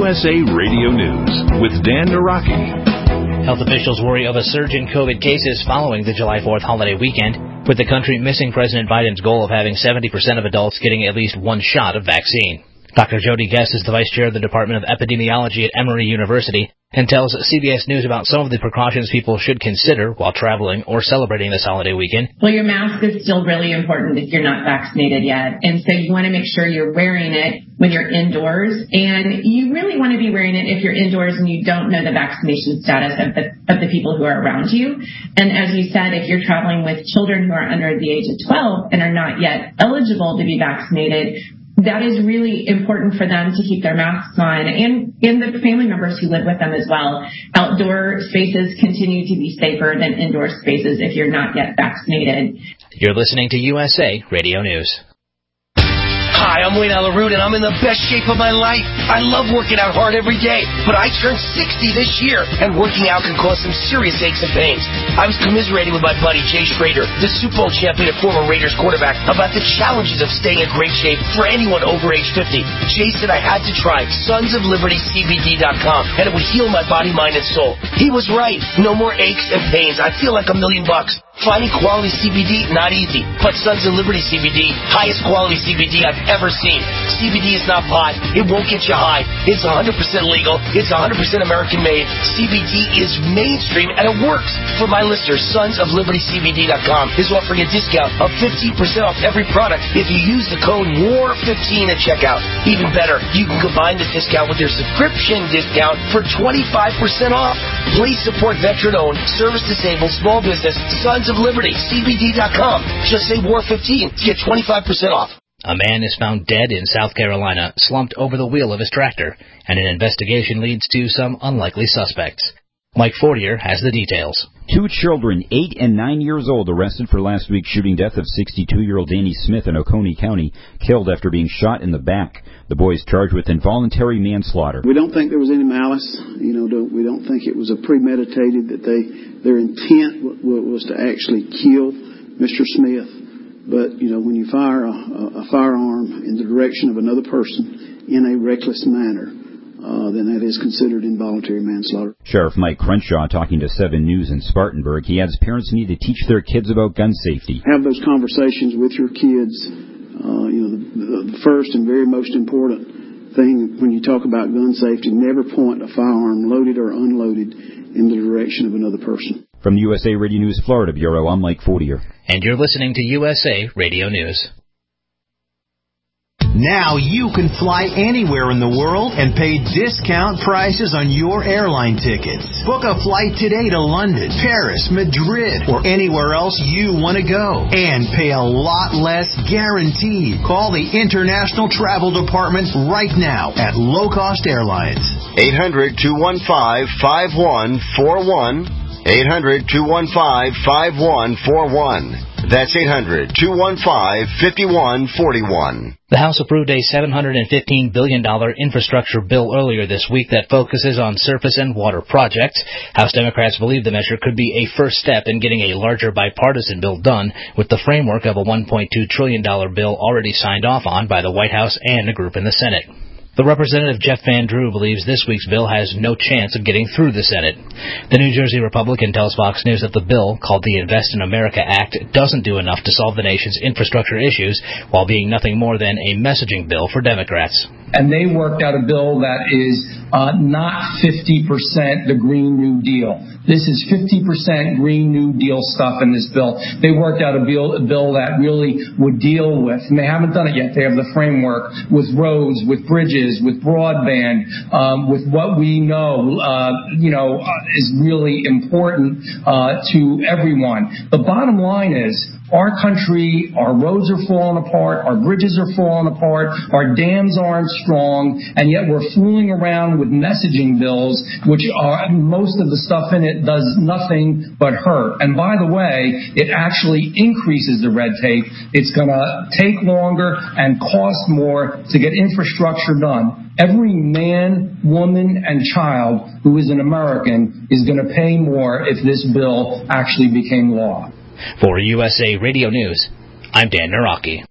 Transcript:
USA Radio News with Dan Naraki. Health officials worry of a surge in COVID cases following the July 4th holiday weekend, with the country missing President Biden's goal of having 70% of adults getting at least one shot of vaccine. Dr. Jody Guess is the vice chair of the Department of Epidemiology at Emory University and tells CBS News about some of the precautions people should consider while traveling or celebrating this holiday weekend. Well, your mask is still really important if you're not vaccinated yet. And so you want to make sure you're wearing it when you're indoors. And you really want to be wearing it if you're indoors and you don't know the vaccination status of the people who are around you. And as you said, if you're traveling with children who are under the age of 12 and are not yet eligible to be vaccinated, that is really important for them to keep their masks on, and the family members who live with them as well. Outdoor spaces continue to be safer than indoor spaces if you're not yet vaccinated. You're listening to USA Radio News. Hi, I'm Wayne Alaroot, and I'm in the best shape of my life. I love working out hard every day, but I turned 60 this year, and working out can cause some serious aches and pains. I was commiserating with my buddy Jay Schrader, the Super Bowl champion and former Raiders quarterback, about the challenges of staying in great shape for anyone over age 50. Jay said I had to try SonsOfLibertyCBD.com, and it would heal my body, mind, and soul. He was right. No more aches and pains. I feel like $1 million. Finding quality CBD, not easy. But Sons of Liberty CBD, highest quality CBD I've ever seen. CBD is not pot. It won't get you high. It's 100% legal. It's 100% American made. CBD is mainstream and it works. For my listeners, SonsOfLibertyCBD.com is offering a discount of 15% off every product if you use the code WAR15 at checkout. Even better, you can combine the discount with your subscription discount for 25% off. Please support veteran-owned, service-disabled, small business, Sons of Liberty, CBD.com. Just say WAR15 to get 25% off. A man is found dead in South Carolina, slumped over the wheel of his tractor, and an investigation leads to some unlikely suspects. Mike Fortier has the details. 2 children, 8 and 9 years old, arrested for last week's shooting death of 62-year-old Danny Smith in Oconee County, killed after being shot in the back. The boy is charged with involuntary manslaughter. We don't think there was any malice. We don't think it was a premeditated, that their intent was to actually kill Mr. Smith. But, when you fire a firearm in the direction of another person in a reckless manner, then that is considered involuntary manslaughter. Sheriff Mike Crenshaw talking to 7 News in Spartanburg. He adds parents need to teach their kids about gun safety. Have those conversations with your kids. The first and very most important thing when you talk about gun safety, never point a firearm, loaded or unloaded, in the direction of another person. From the USA Radio News Florida Bureau, I'm Mike Fortier. And you're listening to USA Radio News. Now you can fly anywhere in the world and pay discount prices on your airline tickets. Book a flight today to London, Paris, Madrid, or anywhere else you want to go. And pay a lot less guaranteed. Call the International Travel Department right now at Low Cost Airlines. 800-215-5141. 800-215-5141. That's 800-215-5141. The House approved a $715 billion infrastructure bill earlier this week that focuses on surface and water projects. House Democrats believe the measure could be a first step in getting a larger bipartisan bill done, with the framework of a $1.2 trillion bill already signed off on by the White House and a group in the Senate. The Representative Jeff Van Drew believes this week's bill has no chance of getting through the Senate. The New Jersey Republican tells Fox News that the bill, called the Invest in America Act, doesn't do enough to solve the nation's infrastructure issues, while being nothing more than a messaging bill for Democrats. And they worked out a bill that is not 50% the Green New Deal. This is 50% Green New Deal stuff in this bill. They worked out a bill that really would deal with, and they haven't done it yet, they have the framework, with roads, with bridges, with broadband, with what we know, is really important to everyone. The bottom line is, our country, our roads are falling apart, our bridges are falling apart, our dams aren't strong, and yet we're fooling around with messaging bills, which are, most of the stuff in it does nothing but hurt. And by the way, it actually increases the red tape. It's going to take longer and cost more to get infrastructure done. Every man, woman, and child who is an American is going to pay more if this bill actually became law. For USA Radio News, I'm Dan Naraki.